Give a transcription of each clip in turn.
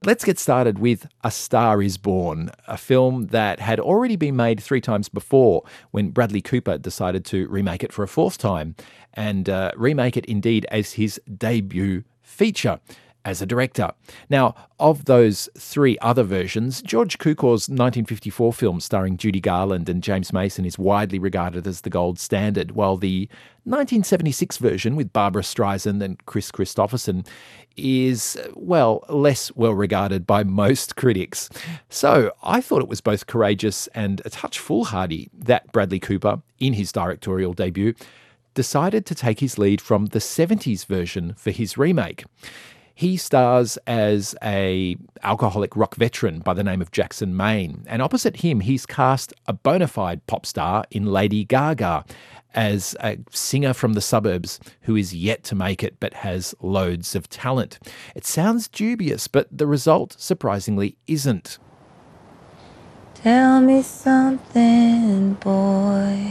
Let's get started with A Star is Born, a film that had already been made 3 times before when Bradley Cooper decided to remake it for a 4th time, and remake it indeed as his debut feature as a director. Now, of those 3 other versions, George Cukor's 1954 film starring Judy Garland and James Mason is widely regarded as the gold standard, while the 1976 version with Barbra Streisand and Chris Christopherson is, well, less well regarded by most critics. So I thought it was both courageous and a touch foolhardy that Bradley Cooper, in his directorial debut, decided to take his lead from the 70s version for his remake. He stars as a alcoholic rock veteran by the name of Jackson Maine, and opposite him he's cast a bona fide pop star in Lady Gaga as a singer from the suburbs who is yet to make it but has loads of talent. It sounds dubious, but the result, surprisingly, isn't. Tell me something, boy.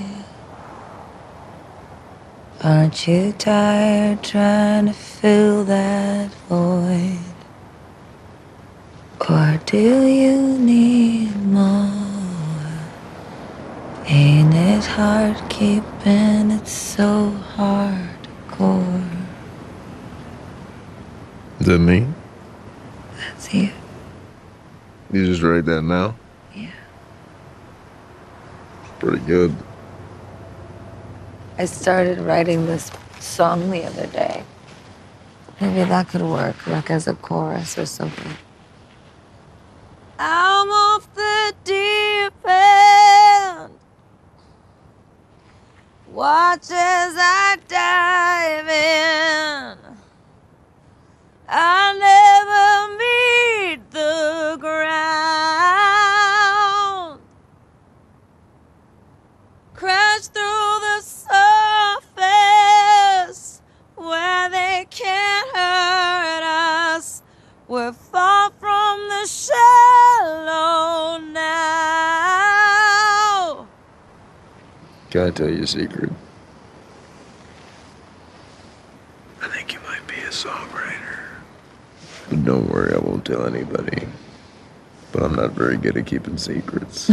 Aren't you tired trying to fill that void? Or do you need more? Ain't it hard keeping it so hardcore? Is that me? That's you. You just write that now? Yeah. Pretty good. I started writing this song the other day. Maybe that could work, like as a chorus or something. I'm off the deep end. Watch as I dive in. I never meet the ground. Crash through the surface where they can't hurt us. We're far from the shallow now. Can I tell you a secret? I think you might be a songwriter. But don't worry, I won't tell anybody. But I'm not very good at keeping secrets.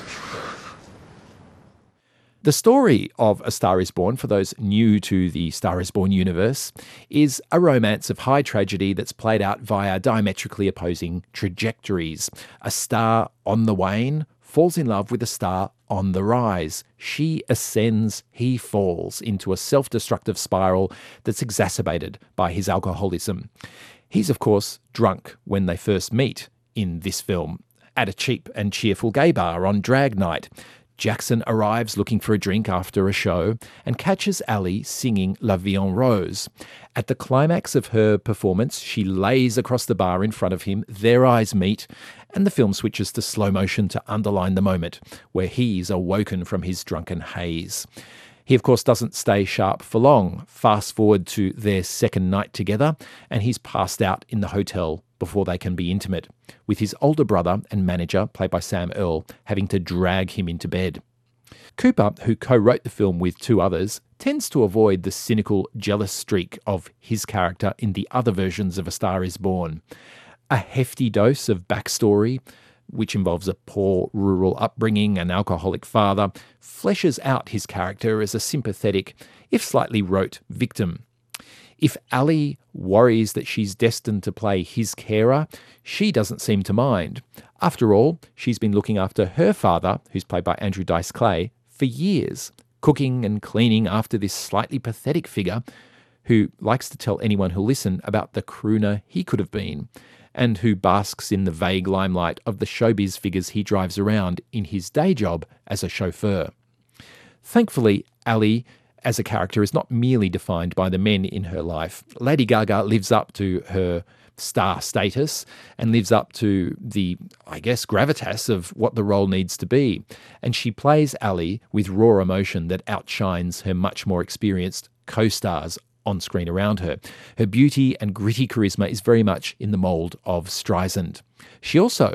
The story of A Star is Born, for those new to the Star is Born universe, is a romance of high tragedy that's played out via diametrically opposing trajectories. A star on the wane falls in love with a star on the rise. She ascends, he falls into a self-destructive spiral that's exacerbated by his alcoholism. He's, of course, drunk when they first meet in this film, at a cheap and cheerful gay bar on drag night. Jackson arrives looking for a drink after a show and catches Ali singing La Vie en Rose. At the climax of her performance, she lays across the bar in front of him, their eyes meet, and the film switches to slow motion to underline the moment where he's awoken from his drunken haze. He, of course, doesn't stay sharp for long. Fast forward to their second night together, and he's passed out in the hotel before they can be intimate, with his older brother and manager, played by Sam Earl, having to drag him into bed. Cooper, who co-wrote the film with 2 others, tends to avoid the cynical, jealous streak of his character in the other versions of A Star is Born. A hefty dose of backstory, which involves a poor rural upbringing and alcoholic father, fleshes out his character as a sympathetic, if slightly rote, victim. If Ali worries that she's destined to play his carer, she doesn't seem to mind. After all, she's been looking after her father, who's played by Andrew Dice Clay, for years, cooking and cleaning after this slightly pathetic figure who likes to tell anyone who'll listen about the crooner he could have been, and who basks in the vague limelight of the showbiz figures he drives around in his day job as a chauffeur. Thankfully, Ali as a character is not merely defined by the men in her life. Lady Gaga lives up to her star status and lives up to the, I guess, gravitas of what the role needs to be. And she plays Ali with raw emotion that outshines her much more experienced co-stars on screen around her. Her beauty and gritty charisma is very much in the mould of Streisand. She also,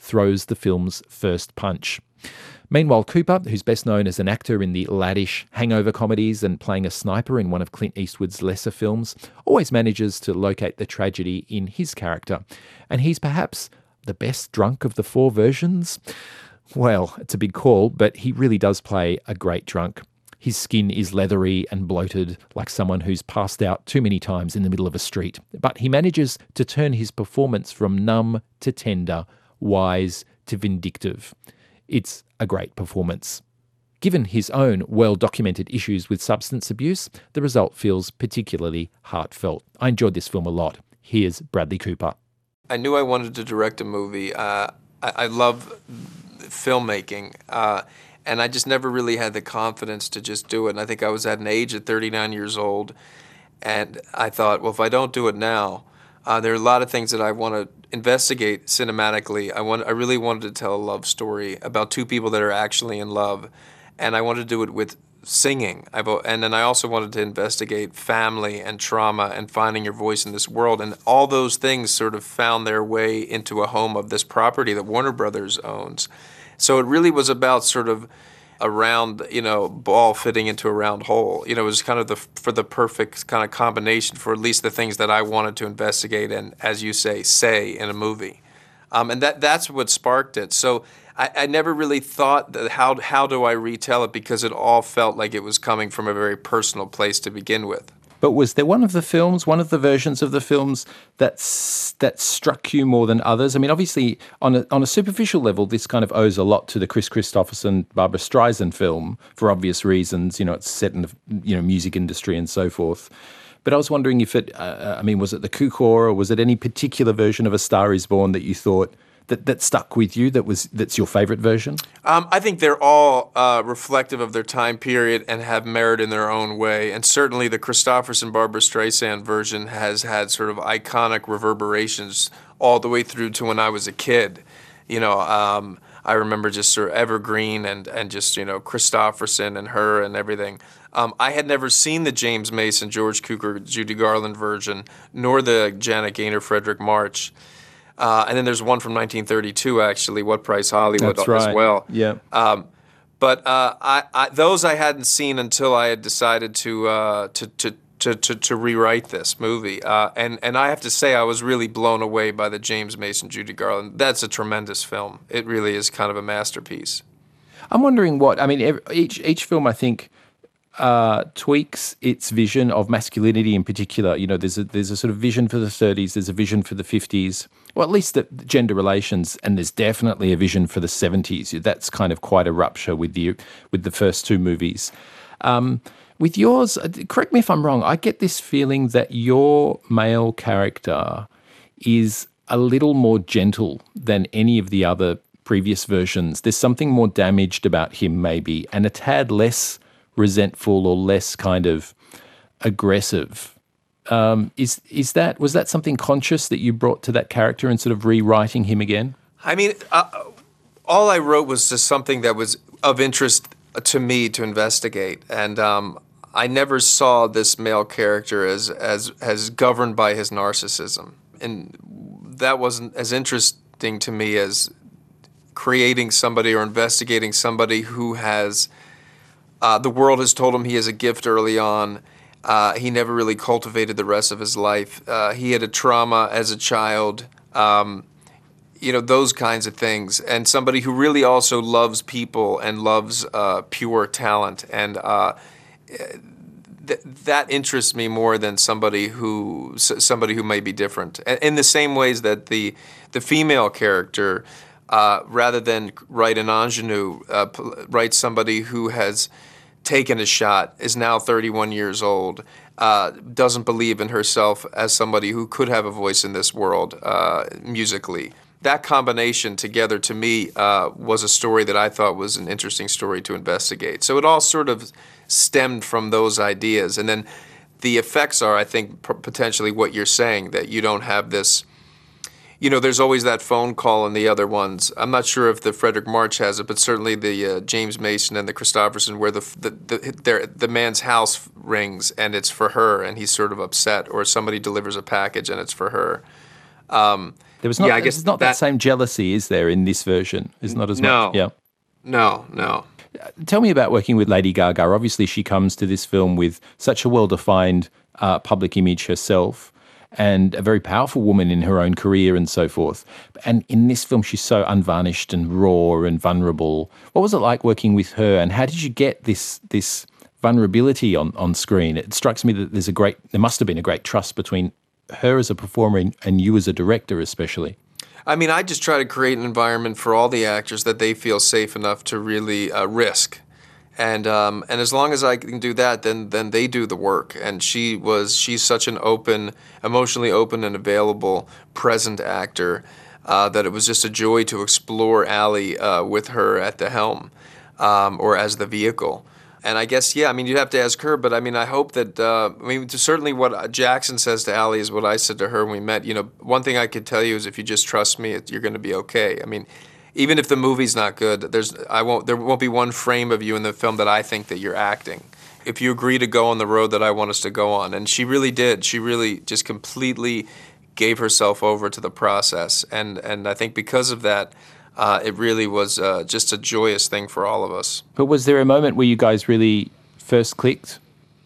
throws the film's first punch. Meanwhile, Cooper, who's best known as an actor in the laddish hangover comedies and playing a sniper in one of Clint Eastwood's lesser films, always manages to locate the tragedy in his character. And he's perhaps the best drunk of the four versions? Well, it's a big call, but he really does play a great drunk. His skin is leathery and bloated, like someone who's passed out too many times in the middle of a street. But he manages to turn his performance from numb to tender, wise to vindictive. It's a great performance. Given his own well-documented issues with substance abuse, the result feels particularly heartfelt. I enjoyed this film a lot. Here's Bradley Cooper. I knew I wanted to direct a movie. I love filmmaking, and I just never really had the confidence to just do it. And I think I was at an age at 39 years old, and I thought, well, if I don't do it now, there are a lot of things that I want to investigate cinematically. I really wanted to tell a love story about two people that are actually in love, and I wanted to do it with singing. And then I also wanted to investigate family and trauma and finding your voice in this world. And all those things sort of found their way into a home of this property that Warner Brothers owns. So it really was about sort of a round, ball fitting into a round hole. It was kind of for the perfect kind of combination for at least the things that I wanted to investigate and, as you say in a movie. And that's what sparked it. So I never really thought that how do I retell it, because it all felt like it was coming from a very personal place to begin with. But was there one of the versions of the films that struck you more than others? I mean, obviously, on a superficial level, this kind of owes a lot to the Chris Christopherson, Barbra Streisand film for obvious reasons. It's set in the music industry and so forth. But I was wondering if was it the Cukor, or was it any particular version of A Star Is Born that you thought that stuck with you, that's your favourite version? I think they're all reflective of their time period and have merit in their own way. And certainly the Christopherson Barbra Streisand version has had sort of iconic reverberations all the way through to when I was a kid. I remember just sort of evergreen and just, Christopherson and her and everything. I had never seen the James Mason, George Cukor, Judy Garland version, nor the Janet Gaynor, Frederick March. And then there's one from 1932, actually, What Price Hollywood, That's right. as well. Yeah. But those I hadn't seen until I had decided to rewrite this movie. And I have to say, I was really blown away by the James Mason, Judy Garland. That's a tremendous film. It really is kind of a masterpiece. I'm wondering each film, I think, tweaks its vision of masculinity in particular. There's a sort of vision for the 30s, there's a vision for the 50s, or at least the gender relations, and there's definitely a vision for the 70s. That's kind of quite a rupture with the first two movies. With yours, correct me if I'm wrong, I get this feeling that your male character is a little more gentle than any of the other previous versions. There's something more damaged about him, maybe, and a tad less resentful or less kind of aggressive. Was that something conscious that you brought to that character in sort of rewriting him again? I mean, all I wrote was just something that was of interest to me to investigate, and I never saw this male character as governed by his narcissism, and that wasn't as interesting to me as creating somebody or investigating somebody who has. The world has told him he has a gift early on. He never really cultivated the rest of his life. He had a trauma as a child, those kinds of things. And somebody who really also loves people and loves pure talent. And that interests me more than somebody who may be different. In the same ways that the female character, rather than write an ingenue, write somebody who has taken a shot, is now 31 years old, doesn't believe in herself as somebody who could have a voice in this world musically. That combination together, to me, was a story that I thought was an interesting story to investigate. So it all sort of stemmed from those ideas. And then the effects are, I think, potentially what you're saying, that you don't have this. There's always that phone call in the other ones. I'm not sure if the Frederick March has it, but certainly the James Mason and the Christopherson, where the man's house rings and it's for her, and he's sort of upset, or somebody delivers a package and it's for her. There was not, Yeah, I guess there's not that same jealousy, is there, in this version? There's not as No. much. Yeah. No. Tell me about working with Lady Gaga. Obviously, she comes to this film with such a well-defined public image herself and a very powerful woman in her own career and so forth. And in this film, she's so unvarnished and raw and vulnerable. What was it like working with her, and how did you get this vulnerability on screen? It strikes me that there must have been a great trust between her as a performer and you as a director especially. I mean, I just try to create an environment for all the actors that they feel safe enough to really risk. And as long as I can do that, then they do the work. And she's such an emotionally open and available, present actor that it was just a joy to explore Ally with her at the helm or as the vehicle. And I guess, yeah, I mean, you'd have to ask her, but I mean, I hope that, certainly what Jackson says to Ally is what I said to her when we met. You know, one thing I could tell you is if you just trust me, you're going to be okay. I mean, even if the movie's not good, there won't be one frame of you in the film that I think that you're acting. If you agree to go on the road that I want us to go on. And she really did. She really just completely gave herself over to the process. And I think because of that, it really was just a joyous thing for all of us. But was there a moment where you guys really first clicked?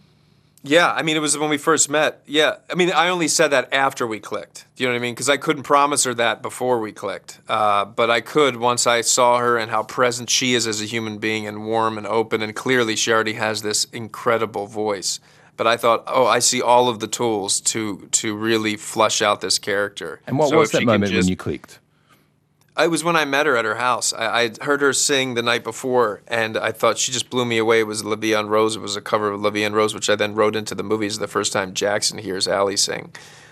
Yeah, I mean, it was when we first met. Yeah, I mean, I only said that after we clicked. Do you know what I mean? Because I couldn't promise her that before we clicked. But I could once I saw her and how present she is as a human being and warm and open. And clearly she already has this incredible voice. But I thought, I see all of the tools to really flush out this character. And what was that moment when you clicked? It was when I met her at her house. I heard her sing the night before, and I thought she just blew me away. It was La Vie en Rose. It was a cover of La Vie en Rose, which I then wrote into the movie as the first time Jackson hears Ally sing.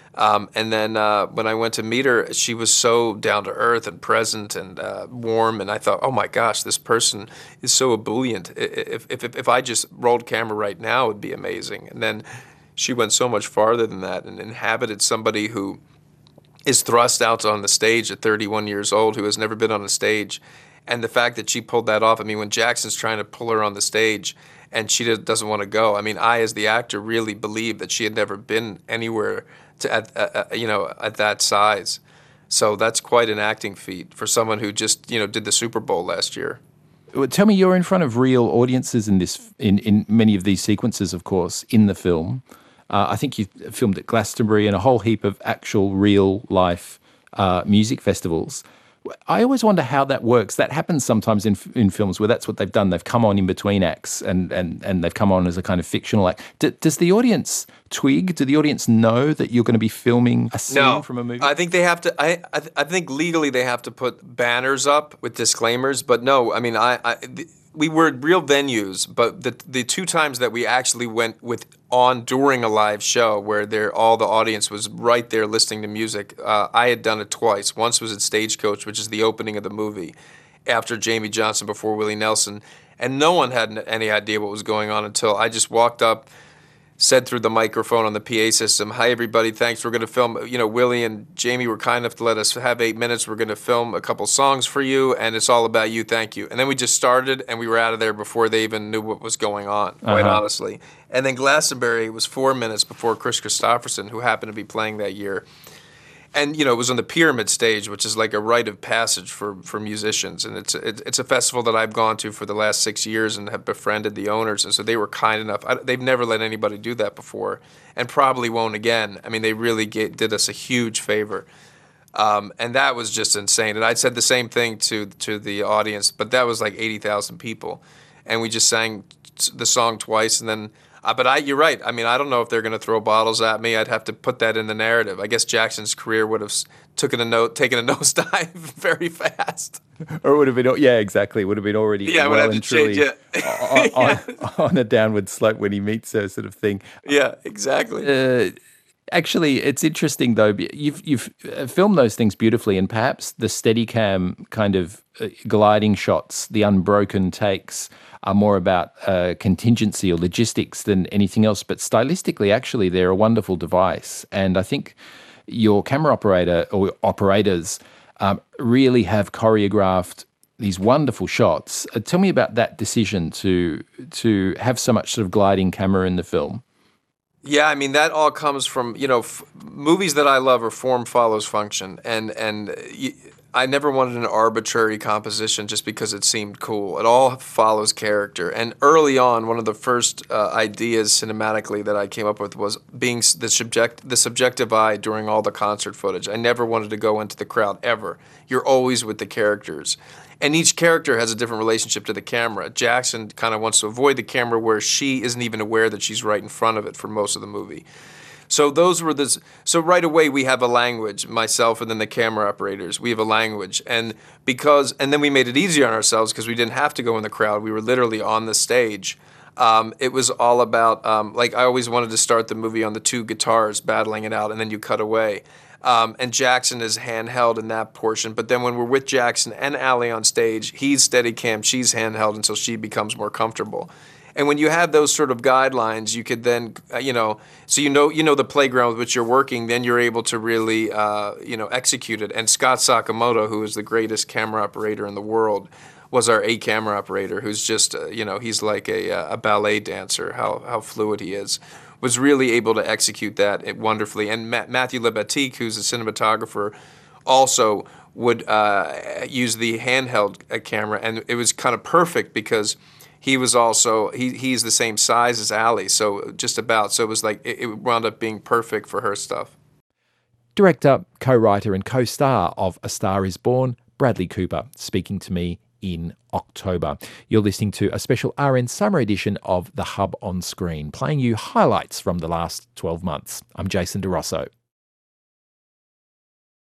And then when I went to meet her, she was so down to earth and present and warm, and I thought, oh my gosh, this person is so ebullient. If I just rolled camera right now, it would be amazing. And then she went so much farther than that and inhabited somebody who is thrust out on the stage at 31 years old, who has never been on a stage. And the fact that she pulled that off, I mean, when Jackson's trying to pull her on the stage and she doesn't want to go, I mean, I, as the actor, really believed that she had never been anywhere at that size. So that's quite an acting feat for someone who just, did the Super Bowl last year. Well, tell me, you're in front of real audiences in many of these sequences, of course, in the film. I think you filmed at Glastonbury and a whole heap of actual real-life music festivals. I always wonder how that works. That happens sometimes in films where that's what they've done. They've come on in between acts and they've come on as a kind of fictional act. Does the audience twig? Do the audience know that you're going to be filming a scene from a movie? I think they have to. I think legally they have to put banners up with disclaimers. But no, I mean, we were at real venues, but the two times that we actually went during a live show where all the audience was right there listening to music, I had done it twice. Once was at Stagecoach, which is the opening of the movie, after Jamie Johnson, before Willie Nelson, and no one had any idea what was going on until I just walked up, said through the microphone on the PA system, "Hi everybody, thanks. We're going to film, Willie and Jamie were kind enough to let us have 8 minutes. We're going to film a couple songs for you, and it's all about you, thank you." And then we just started, and we were out of there before they even knew what was going on, quite honestly. And then Glastonbury was 4 minutes before Chris Christopherson, who happened to be playing that year. And, it was on the Pyramid stage, which is like a rite of passage for musicians. And it's a festival that I've gone to for the last 6 years and have befriended the owners. And so they were kind enough. They've never let anybody do that before and probably won't again. I mean, they really did us a huge favor. And that was just insane. And I said the same thing to the audience, but that was like 80,000 people. And we just sang the song twice and then... But you're right. I mean, I don't know if they're going to throw bottles at me. I'd have to put that in the narrative. I guess Jackson's career would have taken a nosedive very fast. Or it would have been, yeah, exactly. Would have been already well and truly on a downward slope when he meets her, sort of thing. Yeah, exactly. Actually, it's interesting though. You've filmed those things beautifully, and perhaps the Steadicam kind of gliding shots, the unbroken takes, are more about contingency or logistics than anything else. But stylistically, actually, they're a wonderful device. And I think your camera operator or operators really have choreographed these wonderful shots. Tell me about that decision to have so much sort of gliding camera in the film. Yeah, I mean that all comes from movies that I love are form follows function, and I never wanted an arbitrary composition just because it seemed cool. It all follows character. And early on, one of the first ideas cinematically that I came up with was being the subjective eye during all the concert footage. I never wanted to go into the crowd ever. You're always with the characters. And each character has a different relationship to the camera. Jackson kind of wants to avoid the camera where she isn't even aware that she's right in front of it for most of the movie. So so right away we have a language, myself and then the camera operators, we have a language. And then we made it easier on ourselves because we didn't have to go in the crowd. We were literally on the stage. It was all about, I always wanted to start the movie on the two guitars battling it out and then you cut away. And Jackson is handheld in that portion. But then when we're with Jackson and Allie on stage, he's Steadicam, she's handheld until she becomes more comfortable. And when you have those sort of guidelines, you could then, so you know the playground with which you're working, then you're able to really, execute it. And Scott Sakamoto, who is the greatest camera operator in the world, was our camera operator, who's just, he's like a ballet dancer, how fluid he is. Was really able to execute that wonderfully. And Matthew Lebatique, who's a cinematographer, also would use the handheld camera, and it was kind of perfect because he was also he's the same size as Allie, so just about. So it was like it wound up being perfect for her stuff. Director, co-writer and co-star of A Star Is Born, Bradley Cooper, speaking to me in October. You're listening to a special RN summer edition of The Hub on Screen, playing you highlights from the last 12 months. I'm Jason DeRosso.